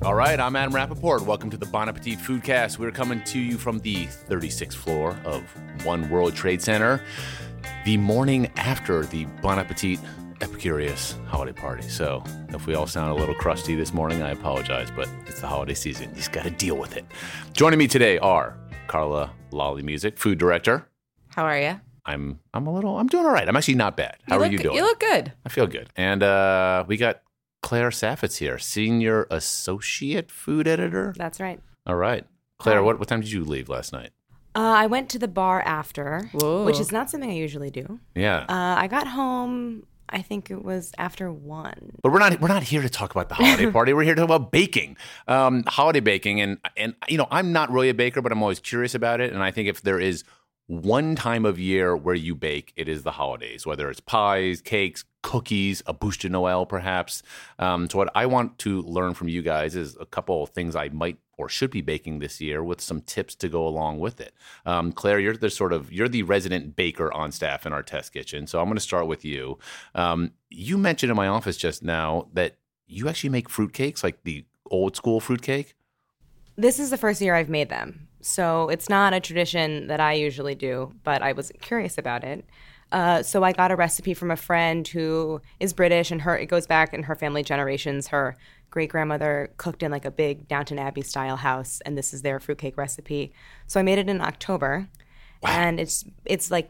All right, I'm Adam Rappaport. Welcome to the Bon Appetit Foodcast. We're coming to you from the 36th floor of One World Trade Center, the morning after the Bon Appetit Epicurious holiday party. So if we all sound a little crusty this morning, I apologize, but it's the holiday season. You just got to deal with it. Joining me today are Carla Lolly Music, food director. How are you? I'm doing all right. I'm actually not bad. How are you doing? You look good. I feel good. And we got Claire Saffitz here, Senior Associate Food Editor. That's right. All right. Claire, what time did you leave last night? I went to the bar after, Whoa. which is not something I usually do. Yeah. I got home, I think it was after 1. But we're not here to talk about the holiday party. We're here to talk about baking, holiday baking. And you know, I'm not really a baker, but I'm always curious about it. And I think if there is one time of year where you bake, it is the holidays, whether it's pies, cakes, cookies, a bûche de Noël, perhaps. So what I want to learn from you guys is a couple of things I might or should be baking this year with some tips to go along with it. Claire, you're the resident baker on staff in our test kitchen. So I'm going to start with you. You mentioned in my office just now that you actually make fruitcakes, like the old school fruitcake. This is the first year I've made them. So it's not a tradition that I usually do, but I was curious about it. So I got a recipe from a friend who is British, and it goes back in her family generations. Her great-grandmother cooked in like a big Downton Abbey style house, and this is their fruitcake recipe. So I made it in October. Wow. And it's like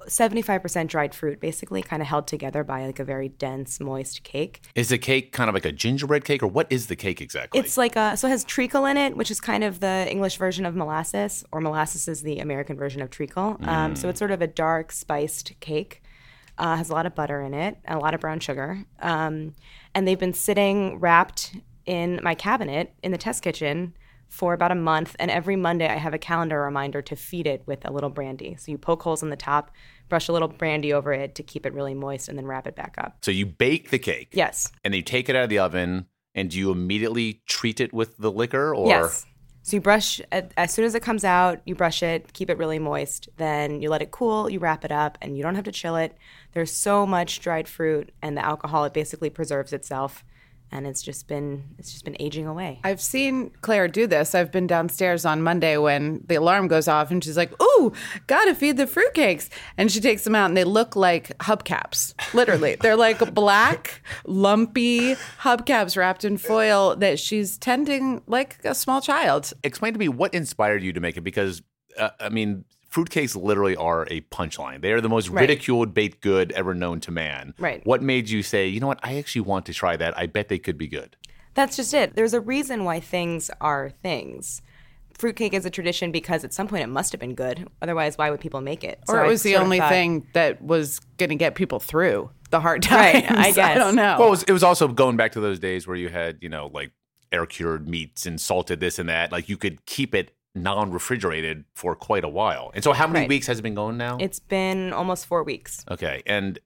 75% dried fruit, basically kind of held together by like a very dense, moist cake. Is the cake kind of like a gingerbread cake, or what is the cake exactly? It's like so it has treacle in it, which is kind of the English version of molasses, or molasses is the American version of treacle. So it's sort of a dark, spiced cake. Has a lot of butter in it, and a lot of brown sugar. And they've been sitting wrapped in my cabinet in the test kitchen for about a month, and every Monday I have a calendar reminder to feed it with a little brandy. So you poke holes in the top, brush a little brandy over it to keep it really moist, and then wrap it back up. So you bake the cake. Yes. And then you take it out of the oven, and do you immediately treat it with the liquor? Or? Yes. So you brush, as soon as it comes out, you brush it, keep it really moist. Then you let it cool, you wrap it up, and you don't have to chill it. There's so much dried fruit and the alcohol, it basically preserves itself. And it's just been aging away. I've seen Claire do this. I've been downstairs on Monday when the alarm goes off and she's like, "Ooh, gotta feed the fruitcakes." And she takes them out and they look like hubcaps. Literally. They're like black, lumpy hubcaps wrapped in foil that she's tending like a small child. Explain to me what inspired you to make it, because, fruitcakes literally are a punchline. They are the most ridiculed baked good ever known to man. Right. What made you say, you know what, I actually want to try that. I bet they could be good. That's just it. There's a reason why things are things. Fruitcake is a tradition because at some point it must have been good. Otherwise, why would people make it? Or it was the only thing that was going to get people through the hard times. Right, I guess. I don't know. Well, it was also going back to those days where you had, like air-cured meats and salted this and that. Like you could keep it non-refrigerated for quite a while. And so how many weeks has it been going now? It's been almost 4 weeks. Okay. And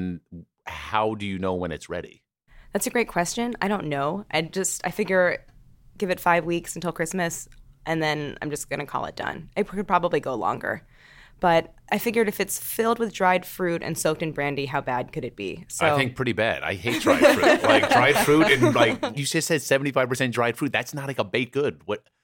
how do you know when it's ready? That's a great question. I don't know. I figure give it 5 weeks until Christmas, and then I'm just going to call it done. It could probably go longer. But I figured if it's filled with dried fruit and soaked in brandy, how bad could it be? So I think pretty bad. I hate dried fruit. Like dried fruit and like you just said 75% dried fruit. That's not like a baked good.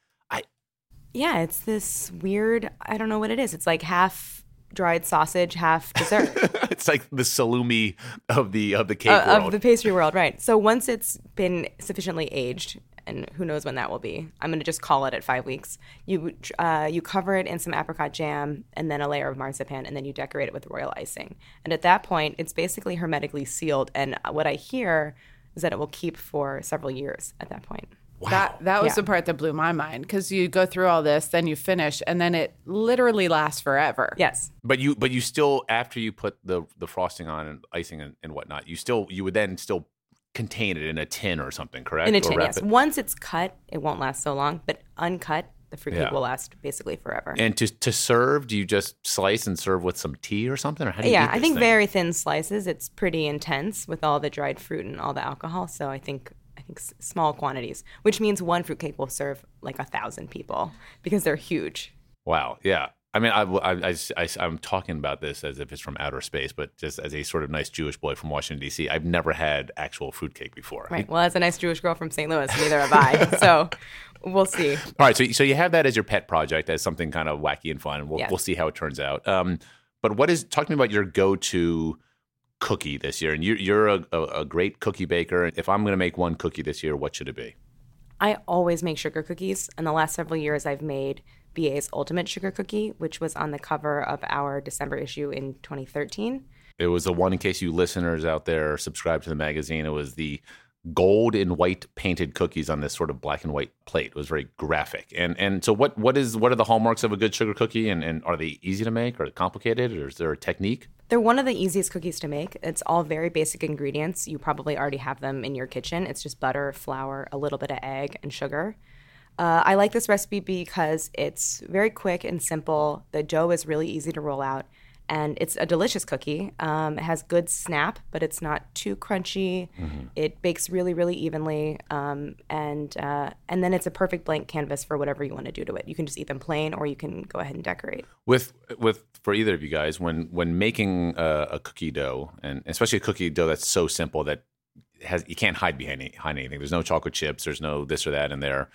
Yeah, it's this weird, I don't know what it is. It's like half dried sausage, half dessert. It's like the salumi of the cake world. Of the pastry world, right. So once it's been sufficiently aged, and who knows when that will be, I'm going to just call it at 5 weeks. You cover it in some apricot jam and then a layer of marzipan, and then you decorate it with royal icing. And at that point, it's basically hermetically sealed. And what I hear is that it will keep for several years at that point. Wow. That was the part that blew my mind, because you go through all this, then you finish, and then it literally lasts forever. Yes. But you still, after you put the frosting on and icing and whatnot, you would then still contain it in a tin or something, correct? In a tin, yes. Once it's cut, it won't last so long, but uncut, the fruitcake will last basically forever. And to serve, do you just slice and serve with some tea or something? Or how do you eat this I think thing? very thin slices. It's pretty intense with all the dried fruit and all the alcohol, so I think small quantities, which means one fruitcake will serve like 1,000 people because they're huge. Wow, yeah. I mean, I'm talking about this as if it's from outer space, but just as a sort of nice Jewish boy from Washington, D.C., I've never had actual fruitcake before. Right. Well, as a nice Jewish girl from St. Louis, neither have I. So we'll see. All right. So you have that as your pet project, as something kind of wacky and fun. And we'll see how it turns out. But talk to me about your go-to cookie this year. And you're a great cookie baker. If I'm going to make one cookie this year, what should it be? I always make sugar cookies. In the last several years, I've made BA's Ultimate Sugar Cookie, which was on the cover of our December issue in 2013. It was the one, in case you listeners out there subscribe to the magazine, it was the gold and white painted cookies on this sort of black and white plate. It was very graphic. And so what are the hallmarks of a good sugar cookie? And are they easy to make or complicated, or is there a technique? They're one of the easiest cookies to make. It's all very basic ingredients. You probably already have them in your kitchen. It's just butter, flour, a little bit of egg, and sugar. I like this recipe because it's very quick and simple. The dough is really easy to roll out, and it's a delicious cookie. It has good snap, but it's not too crunchy. Mm-hmm. It bakes really, really evenly, and then it's a perfect blank canvas for whatever you want to do to it. You can just eat them plain, or you can go ahead and decorate. With for either of you guys, when making a cookie dough, and especially a cookie dough that's so simple that you can't hide behind anything. There's no chocolate chips. There's no this or that in there.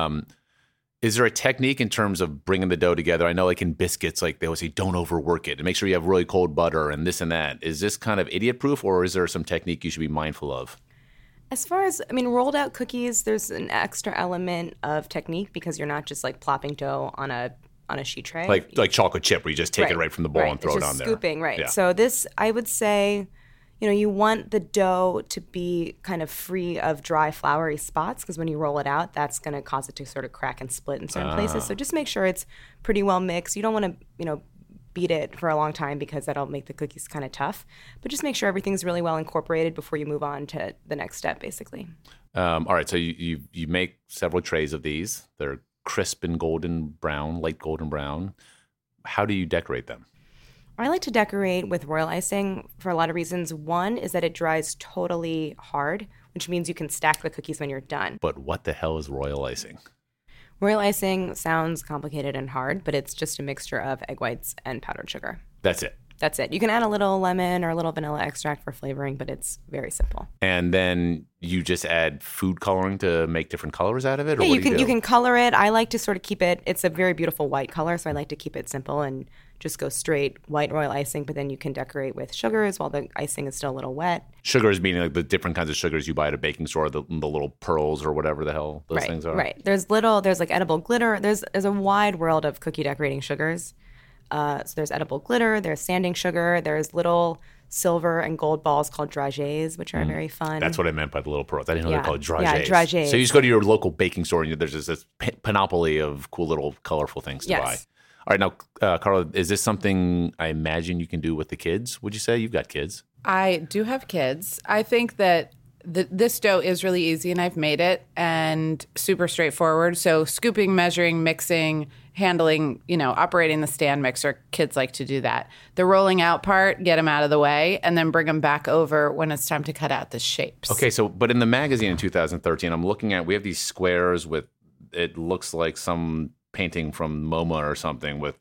Is there a technique in terms of bringing the dough together? I know, like in biscuits, like they always say, don't overwork it and make sure you have really cold butter and this and that. Is this kind of idiot proof, or is there some technique you should be mindful of? As far as, rolled out cookies, there's an extra element of technique because you're not just like plopping dough on a sheet tray. Like chocolate chip, where you just take it right from the bowl and throw it on there. Scooping, right. Yeah. So this, I would say, you want the dough to be kind of free of dry, floury spots, because when you roll it out, that's going to cause it to sort of crack and split in certain places. So just make sure it's pretty well mixed. You don't want to, beat it for a long time because that'll make the cookies kind of tough. But just make sure everything's really well incorporated before you move on to the next step, basically. All right. So you make several trays of these. They're crisp and golden brown, light golden brown. How do you decorate them? I like to decorate with royal icing for a lot of reasons. One is that it dries totally hard, which means you can stack the cookies when you're done. But what the hell is royal icing? Royal icing sounds complicated and hard, but it's just a mixture of egg whites and powdered sugar. That's it. That's it. You can add a little lemon or a little vanilla extract for flavoring, but it's very simple. And then you just add food coloring to make different colors out of it? Or Yeah, you can color it. I like to sort of keep it, it's a very beautiful white color, so I like to keep it simple and just go straight white royal icing, but then you can decorate with sugars while the icing is still a little wet. Sugars meaning like the different kinds of sugars you buy at a baking store, the little pearls or whatever the hell those things are? Right. There's like edible glitter. There's a wide world of cookie decorating sugars. So there's edible glitter, there's sanding sugar, there's little silver and gold balls called dragées, which are very fun. That's what I meant by the little pearls. I didn't know they're called dragées. Yeah, dragées. So you just go to your local baking store and there's this panoply of cool little colorful things to buy. All right, now, Carla, is this something I imagine you can do with the kids? Would you say? You've got kids. I do have kids. I think that this dough is really easy, and I've made it, and super straightforward. So scooping, measuring, mixing, handling, operating the stand mixer, kids like to do that. The rolling out part, get them out of the way, and then bring them back over when it's time to cut out the shapes. Okay, but in the magazine in 2013, I'm looking at, we have these squares with, it looks like some painting from MoMA or something with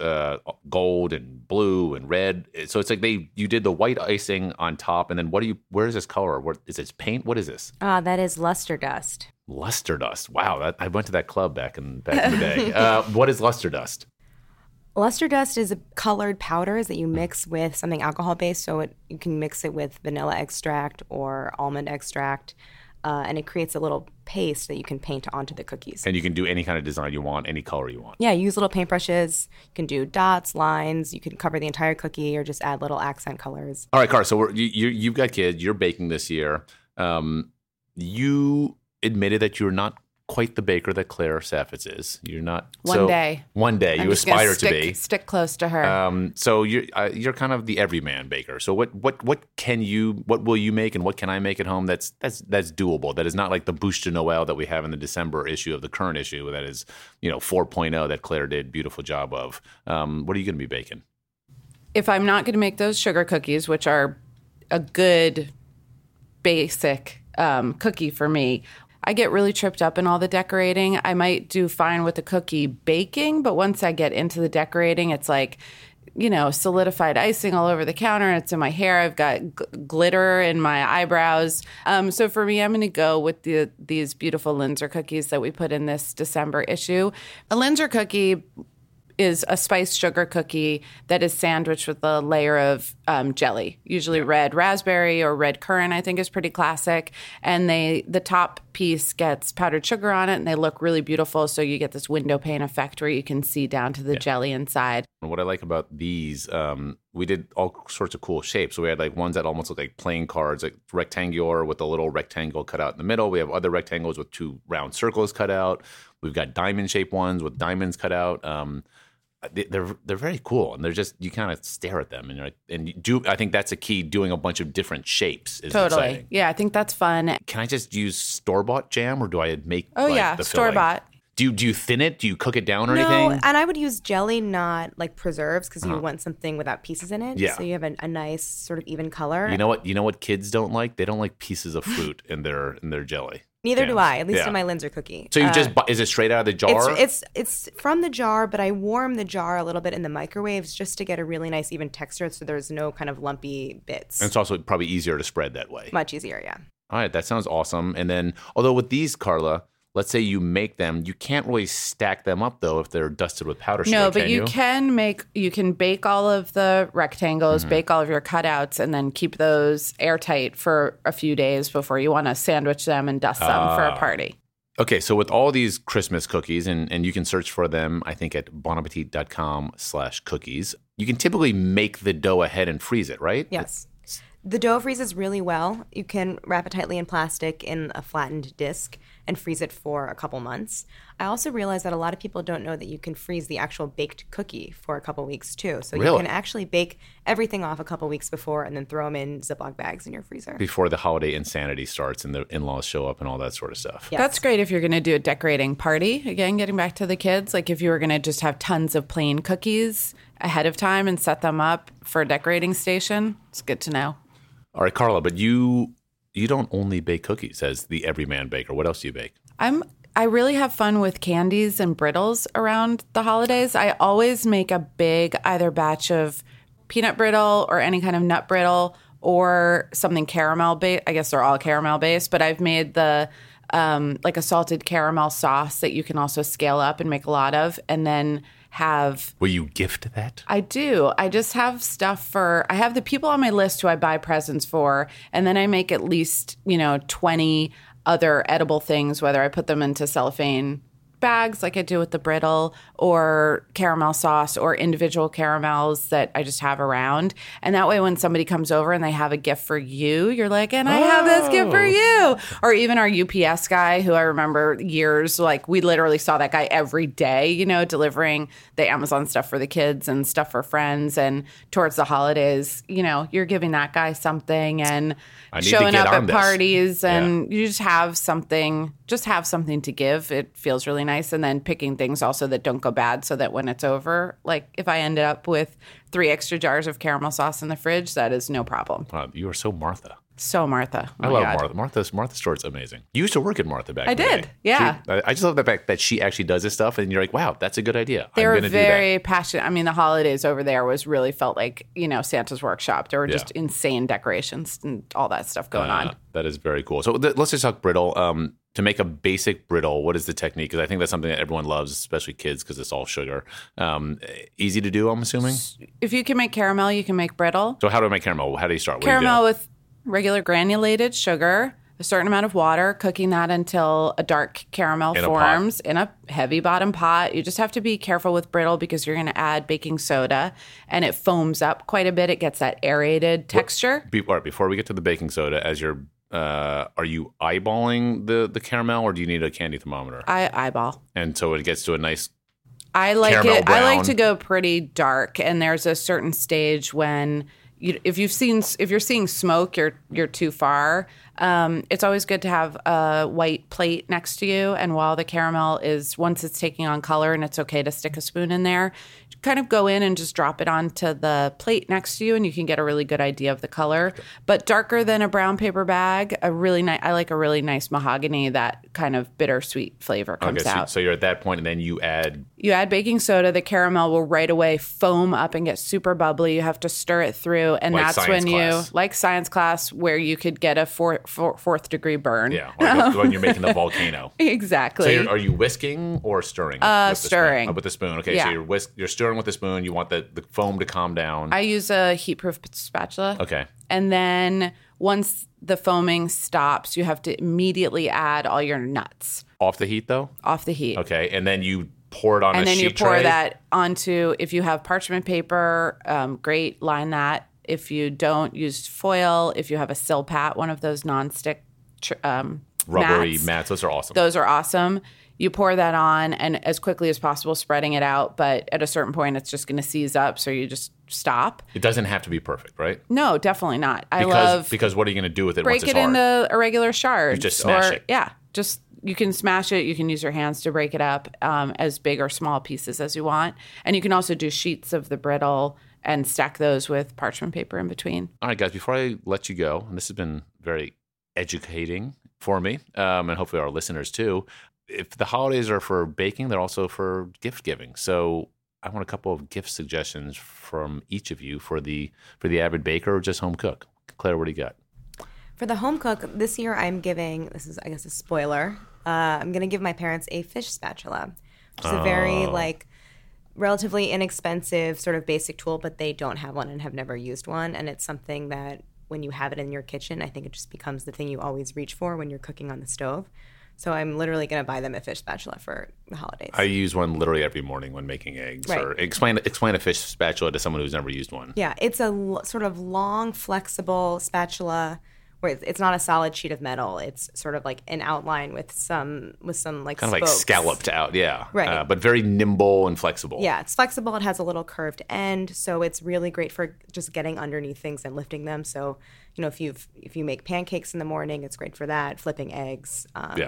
gold and blue and red. So it's like you did the white icing on top, and then where is this color? What is this paint? What is this? That is luster dust. Luster dust. Wow, I went to that club back in the day. What is luster dust? Luster dust is colored powders that you mix with something alcohol-based. So you can mix it with vanilla extract or almond extract. And it creates a little paste that you can paint onto the cookies. And you can do any kind of design you want, any color you want. Yeah, use little paintbrushes. You can do dots, lines. You can cover the entire cookie or just add little accent colors. All right, Car, so you've got kids. You're baking this year. You admitted that you're not quite the baker that Claire Saffitz is. You're not. One day you aspire to be. Stick close to her. So you're kind of the everyman baker. So what will you make, and what can I make at home that's doable? That is not like the bouche de Noël that we have in the December issue of the current issue. That is 4.0 that Claire did beautiful job of. What are you going to be baking? If I'm not going to make those sugar cookies, which are a good basic cookie for me, I get really tripped up in all the decorating. I might do fine with the cookie baking, but once I get into the decorating, it's like, solidified icing all over the counter. And it's in my hair. I've got glitter in my eyebrows. So for me, I'm going to go with these beautiful Linzer cookies that we put in this December issue. A Linzer cookie is a spiced sugar cookie that is sandwiched with a layer of jelly, usually red raspberry or red currant, I think is pretty classic. And the top piece gets powdered sugar on it, and they look really beautiful. So you get this window pane effect where you can see down to the jelly inside. What I like about these, we did all sorts of cool shapes. So we had like ones that almost look like playing cards, like rectangular with a little rectangle cut out in the middle. We have other rectangles with 2 round circles cut out. We've got diamond-shaped ones with diamonds cut out. They're very cool, and they're just, you kind of stare at them, and you're like, and you do. I think that's a key. Doing a bunch of different shapes is Totally. exciting. Yeah, I think that's fun. Can I just use store-bought jam, or do I make? Oh, yeah, the filling? store-bought. Do you thin it? Do you cook it down or No, anything? and I would use jelly, not like preserves, because you want something without pieces in it. Yeah. So you have a nice sort of even color. You know what? You know what kids don't like? They don't like pieces of fruit in their jelly. Neither do jams. I, at least Yeah. in my Linzer cookie. So you just is it straight out of the jar? It's from the jar, but I warm the jar a little bit in the microwaves just to get a really nice even texture, so there's no kind of lumpy bits. And it's also probably easier to spread that way. Much easier, yeah. All right, that sounds awesome. And then, although with these, Carla, let's say you make them, you can't really stack them up though if they're dusted with powder sugar. No, but you can bake all of the rectangles, bake all of your cutouts, and then keep those airtight for a few days before you want to sandwich them and dust them for a party. Okay, so with all these Christmas cookies, and you can search for them, I think, at bonappetit.com/cookies, you can typically make the dough ahead and freeze it, right? Yes. The dough freezes really well. You can wrap it tightly in plastic in a flattened disc and freeze it for a couple months. I also realized that a lot of people don't know that you can freeze the actual baked cookie for a couple weeks too. So Really? you can actually bake everything off a couple weeks before and then throw them in Ziploc bags in your freezer. Before the holiday insanity starts and the in-laws show up and all that sort of stuff. Yes. That's great if you're going to do a decorating party. Again, getting back to the kids, like if you were going to just have tons of plain cookies ahead of time and set them up for a decorating station, it's good to know. All right, Carla, but you don't only bake cookies as the everyman baker. What else do you bake? I really have fun with candies and brittles around the holidays. I always make a big either batch of peanut brittle or any kind of nut brittle or something caramel based. I guess they're all caramel based, but I've made the like a salted caramel sauce that you can also scale up and make a lot of, and then have. Will you gift that? I do. I just have stuff I have the people on my list who I buy presents for, and then I make at least, 20 other edible things, whether I put them into cellophane bags like I do with the brittle, or caramel sauce, or individual caramels that I just have around. And that way when somebody comes over and they have a gift for you, you're like, and I have this gift for you. Or even our UPS guy, who I remember years, like we literally saw that guy every day, delivering the Amazon stuff for the kids and stuff for friends. And towards the holidays, you're giving that guy something and showing up at parties, and you just have something to give. It feels really nice. And then picking things also that don't go bad, so that when it's over, like if I ended up with 3 extra jars of caramel sauce in the fridge, that is no problem. Wow, you are so Martha. So Martha. I love Martha. Martha Stewart's amazing. You used to work at Martha back in the did, day. yeah. I just love the fact that she actually does this stuff, and you're like, wow, that's a good idea. They I'm were going to do very that. passionate. I mean, the holidays over there really felt like, Santa's workshop. There were just insane decorations and all that stuff going on. That is very cool. So let's just talk brittle. To make a basic brittle, what is the technique? Because I think that's something that everyone loves, especially kids, because it's all sugar. Easy to do, I'm assuming? If you can make caramel, you can make brittle. So how do I make caramel? How do you start? What Caramel do you do? with regular granulated sugar, a certain amount of water, cooking that until a dark caramel forms in a heavy bottom pot. You just have to be careful with brittle because you're going to add baking soda, and it foams up quite a bit. It gets that aerated texture. All right, before we get to the baking soda, as you're are you eyeballing the caramel, or do you need a candy thermometer? I eyeball. And so it gets to a nice I like caramel it. brown. I like to go pretty dark, and there's a certain stage when if you're seeing smoke, you're too far. It's always good to have a white plate next to you. And while the caramel is, once it's taking on color and it's okay to stick a spoon in there, kind of go in and just drop it onto the plate next to you, and you can get a really good idea of the color. But darker than a brown paper bag, I like a really nice mahogany, that kind of bittersweet flavor comes out. So you're at that point, and then you add baking soda. The caramel will right away foam up and get super bubbly. You have to stir it through, and like that's when class. like science class, where you could get a fourth degree burn. Yeah, or when you're making the volcano. Exactly. So are you whisking or stirring? Stirring. With the spoon. Okay, Yeah. so you're stirring with the spoon. You want the foam to calm down. I use a heat-proof spatula. Okay. And then once the foaming stops, you have to immediately add all your nuts Off the heat, though? off the heat. Okay, and then you pour it on And a then sheet you pour tray? that onto, if you have parchment paper, great, line that. If you don't, use foil. If you have a Silpat, one of those nonstick Rubbery mats. Those are awesome. Those are awesome. You pour that on, and as quickly as possible, spreading it out. But at a certain point, it's just going to seize up, so you just stop. It doesn't have to be perfect, right? No, definitely not. Because what are you going to do with it break once it's it hard? into irregular shards. You just smash it. Yeah, just you can smash it. You can use your hands to break it up as big or small pieces as you want, and you can also do sheets of the brittle and stack those with parchment paper in between. All right, guys, before I let you go, and this has been very educating for me, and hopefully our listeners too, if the holidays are for baking, they're also for gift giving. So I want a couple of gift suggestions from each of you for the avid baker or just home cook. Claire, what do you got? For the home cook, this year I'm giving, this is, I guess, a spoiler. I'm going to give my parents a fish spatula, which is a very, relatively inexpensive sort of basic tool, but they don't have one and have never used one. And it's something that when you have it in your kitchen, I think it just becomes the thing you always reach for when you're cooking on the stove. So I'm literally going to buy them a fish spatula for the holidays. I use one literally every morning when making eggs. Right. Or explain a fish spatula to someone who's never used one. Yeah, it's a sort of long, flexible spatula where it's not a solid sheet of metal. It's sort of like an outline with some like Kind of spokes. like scalloped out, yeah. Right. But very nimble and flexible. Yeah, it's flexible. It has a little curved end, so it's really great for just getting underneath things and lifting them. So, if you make pancakes in the morning, it's great for that. Flipping eggs.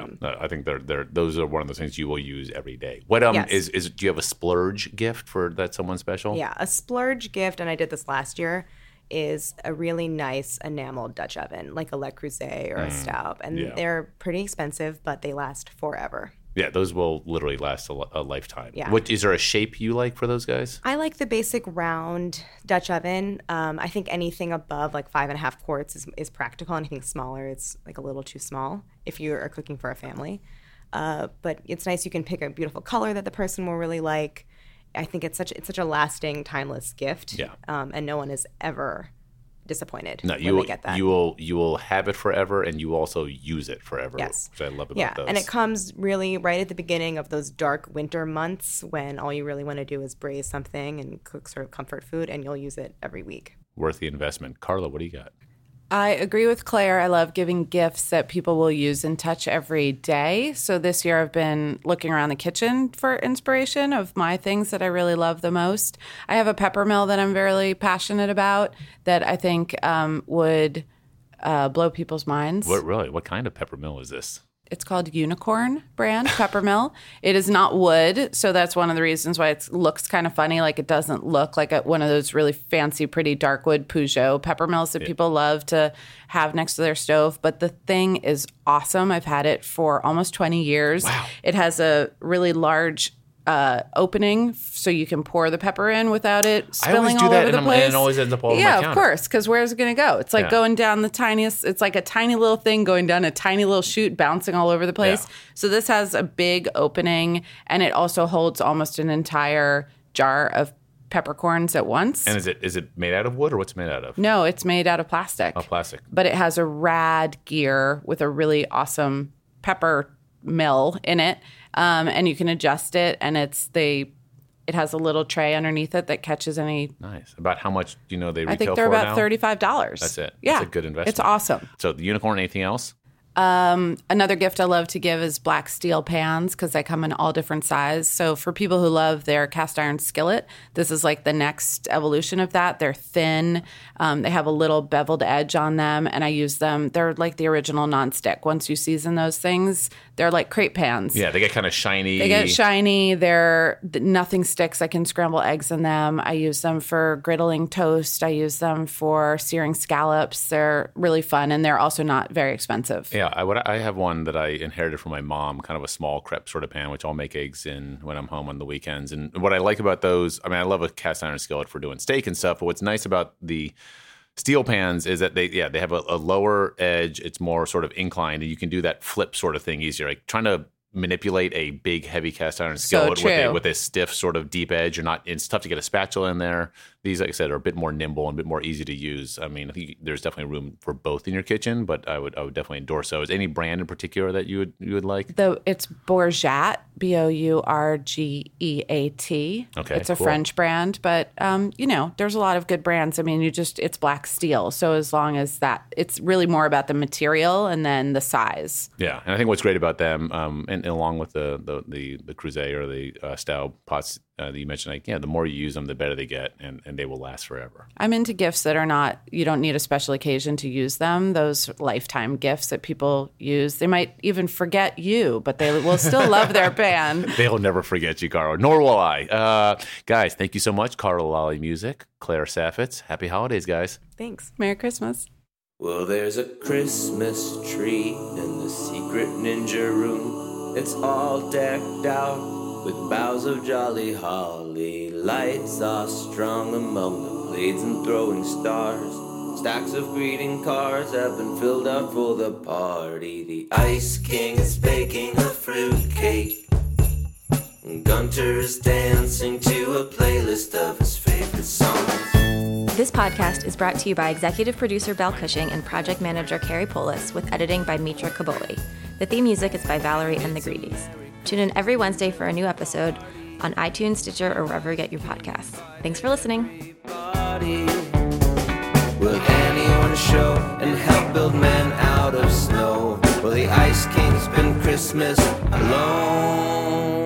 I think those are one of those things you will use every day. What Yes. do you have a splurge gift for that someone special? Yeah, a splurge gift, and I did this last year, is a really nice enameled Dutch oven, like a Le Creuset or a Staub. And they're pretty expensive, but they last forever. Yeah, those will literally last a lifetime. Yeah. Is there a shape you like for those guys? I like the basic round Dutch oven. I think anything above like 5.5 quarts is practical. Anything smaller, it's like a little too small if you are cooking for a family. But it's nice. You can pick a beautiful color that the person will really like. I think it's such a lasting, timeless gift. Yeah. And no one is ever disappointed No, when they get that. you will have it forever, and you also use it forever. Yes. Which I love about those. And it comes really right at the beginning of those dark winter months when all you really want to do is braise something and cook sort of comfort food, and you'll use it every week. Worth the investment. Carla, what do you got? I agree with Claire. I love giving gifts that people will use and touch every day. So this year I've been looking around the kitchen for inspiration of my things that I really love the most. I have a pepper mill that I'm very passionate about that I think would blow people's minds. What kind of peppermill is this? It's called Unicorn brand Peppermill. It is not wood, so that's one of the reasons why it looks kind of funny. Like it doesn't look like one of those really fancy, pretty dark wood Peugeot Peppermills that people love to have next to their stove. But the thing is awesome. I've had it for almost 20 years. Wow. It has a really large opening so you can pour the pepper in without it spilling all over the place. And it always ends up all over my Yeah, counter. of course, because where's it going to go? It's like going down the tiniest, it's like a tiny little thing going down a tiny little chute, bouncing all over the place. Yeah. So this has a big opening, and it also holds almost an entire jar of peppercorns at once. And is it made out of wood, or what's it made out of? No, it's made out of plastic. Oh, plastic. But it has a rad gear with a really awesome pepper mill in it. And you can adjust it, and it has a little tray underneath it that catches any. Nice. About how much they retail for now? I think they're about $35. That's it. Yeah, That's a good investment. It's awesome. So the Unicorn, anything else? Another gift I love to give is black steel pans because they come in all different sizes. So for people who love their cast iron skillet, this is like the next evolution of that. They're thin. They have a little beveled edge on them, and I use them. They're like the original nonstick. Once you season those things, they're like crepe pans. Yeah, they get kind of shiny. They get shiny. Nothing sticks. I can scramble eggs in them. I use them for griddling toast. I use them for searing scallops. They're really fun, and they're also not very expensive. Yeah, I have one that I inherited from my mom, kind of a small crepe sort of pan, which I'll make eggs in when I'm home on the weekends. And what I like about those, I mean, I love a cast iron skillet for doing steak and stuff, but what's nice about the steel pans is that they have a lower edge. It's more sort of inclined, and you can do that flip sort of thing easier. Like trying to manipulate a big, heavy cast iron skillet with a stiff sort of deep edge. It's tough to get a spatula in there. These, like I said, are a bit more nimble and a bit more easy to use. I mean, I think there's definitely room for both in your kitchen, but I would definitely endorse those. Any brand in particular that you would like? It's Bourget, Bourgeat. Okay, it's a cool. French brand, but there's a lot of good brands. I mean, it's black steel, so as long as that, it's really more about the material and then the size. Yeah, and I think what's great about them, and along with the Creuset or the Staub pots that you mentioned, the more you use them, the better they get, and they will last forever. I'm into gifts that are not, you don't need a special occasion to use them. Those lifetime gifts that people use, they might even forget you, but they will still love their band. They'll never forget you, Carl, nor will I. Guys, thank you so much. Carl Lally Music, Claire Saffitz. Happy holidays, guys. Thanks. Merry Christmas. Well, there's a Christmas tree in the secret ninja room. It's all decked out with boughs of jolly holly. Lights are strung among the blades and throwing stars. Stacks of greeting cards have been filled up for the party. The Ice King is baking a fruitcake. Gunter is dancing to a playlist of his favorite songs. This podcast is brought to you by executive producer Belle Cushing and project manager Carrie Polis, with editing by Mitra Kaboli. The theme music is by Valerie and the Greedies. Tune in every Wednesday for a new episode on iTunes, Stitcher, or wherever you get your podcasts. Thanks for listening. Will anyone show and help build men out of snow? Well, the Ice King's been Christmas alone.